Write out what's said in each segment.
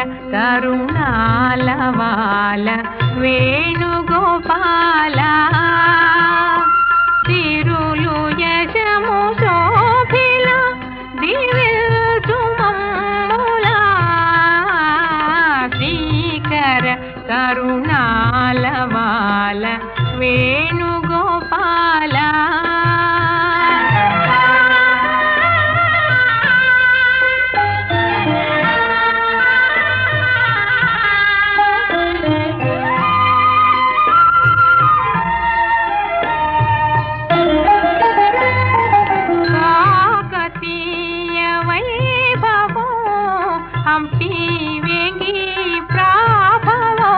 కరుణాలవాల వేణుగోపాల తిరులు యశము శోభిల దివ్యతుమమ్ములా శ్రీకర కరుణాలవాల వేణుగోపాల हम्पी वेंगी प्राभवो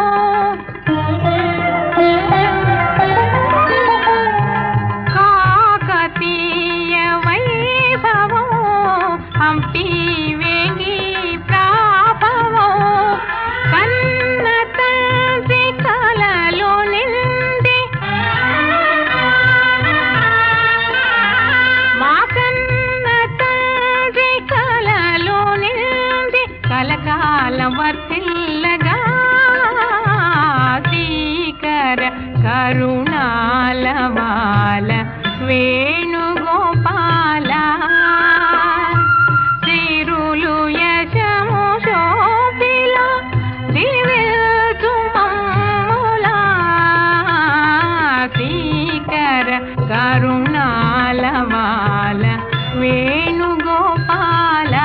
काकतीय वैभवो हम्पी वेंगी प्राभवो कन्न तंत्रि कలలో నింది మా కన్న తండ్రి కలలో నింది కలకాలం వర్తిల్లగా శ్రీకర కరుణాలవాల వేణుగోపాల సిరులు యశము శోభిల దివ్యతుమమ్ములా శ్రీకర కరుణాలవాల వేణుగోపాల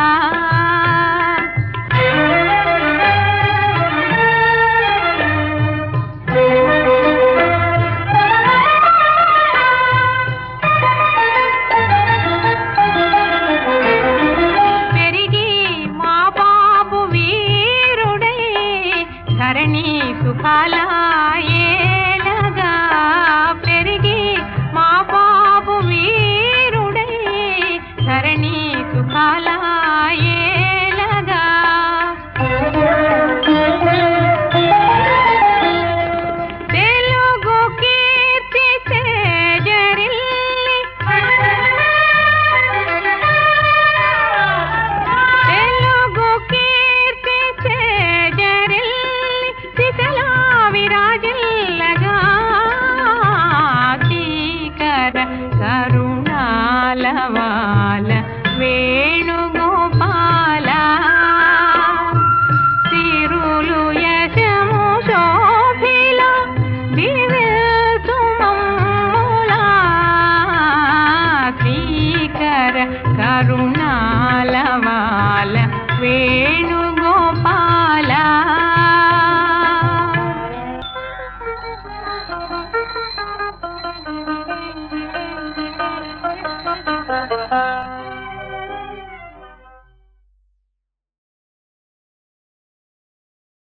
ధరణి సుఖాలయేలగా పెరిగి మా బాబు వీరుడై ధరణి సుఖాలయేలగా తెలుగు కీర్తి తేజరిల్లి తెలుగు కీర్తి విరాజిల్లగా శ్రీకర కరుణాలవాల